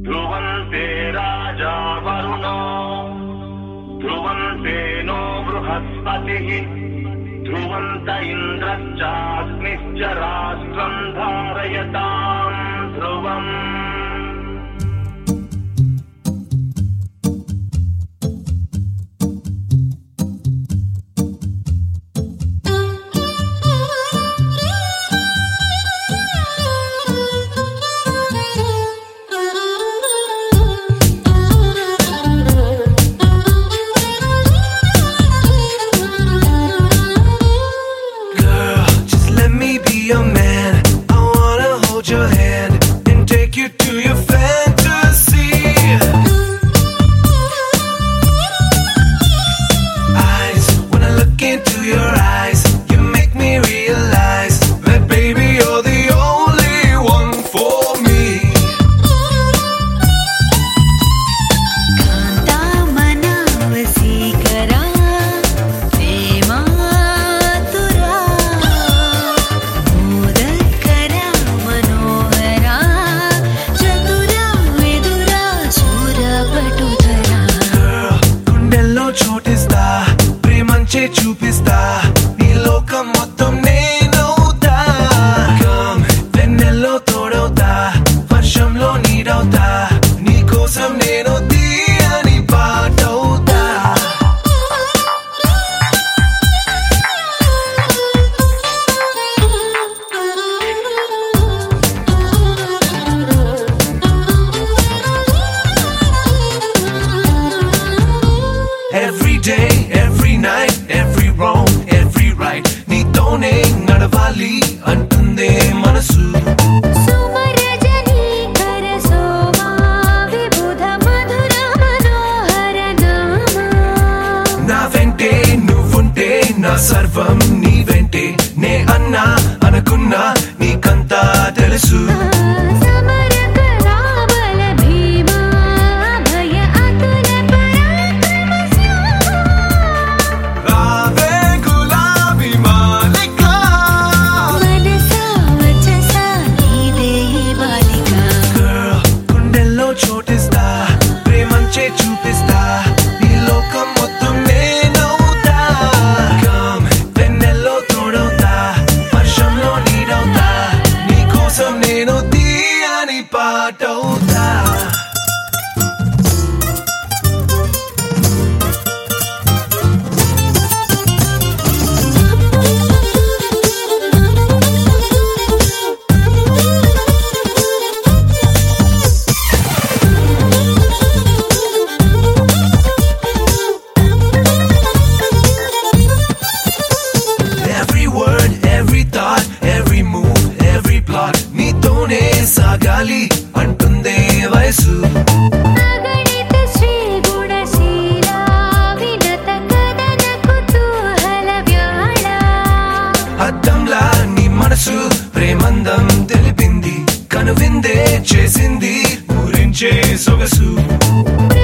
ध्रुवन्ते राजा वरुणो ध्रुवन्ते नो बृहस्पतिः ध्रुवन्त इन्द्रश्चाग्निश्च राष्ट्रं धारयतां ध्रुवम् Your man, I wanna hold your hand and take you to your fantasy. Eyes, when I look into your eyes, you make me realize that baby you're the only one for me. Kanta manavasikara prema చోటిస్తా ప్రేమంచే చూపిస్తా నీ లోకం మొత్తం నేనవుతా come వెన్నెల్లో తోడవుతా వర్షంలో నీడవుతా నీ కోసం నేను తీయని పాటవుతా Every day, every night, every wrong, every right. నీతోనే నడవాలి అంటుందే మనసు. సుమరజని కరసోమా విబుధ మధుర మనోహర నామా. నా వెంటే నువ్వుంటే నా సర్వం నీ వెంటే నే అన్నా అనుకున్నా నీకంతా తెలుసు. చోటిస్తా ప్రేమంచే చూపిస్తా నీ లోకం మొత్తం నేనవుతా కమ్ వెన్నెల్లో తోడవుతా వర్షంలో నీడవుతా నీ కోసం నేను తీయని పాటవుతా నీతోనే సాగాలి అంటుందే వయసు. అగణిత శ్రీ గుణశీల వినత కదన కుతూహల వ్యాళ. అద్దంలా నీ మనసు ప్రేమందం తెలిపింది కనువిందే చేసింది ఊరించే సొగసు.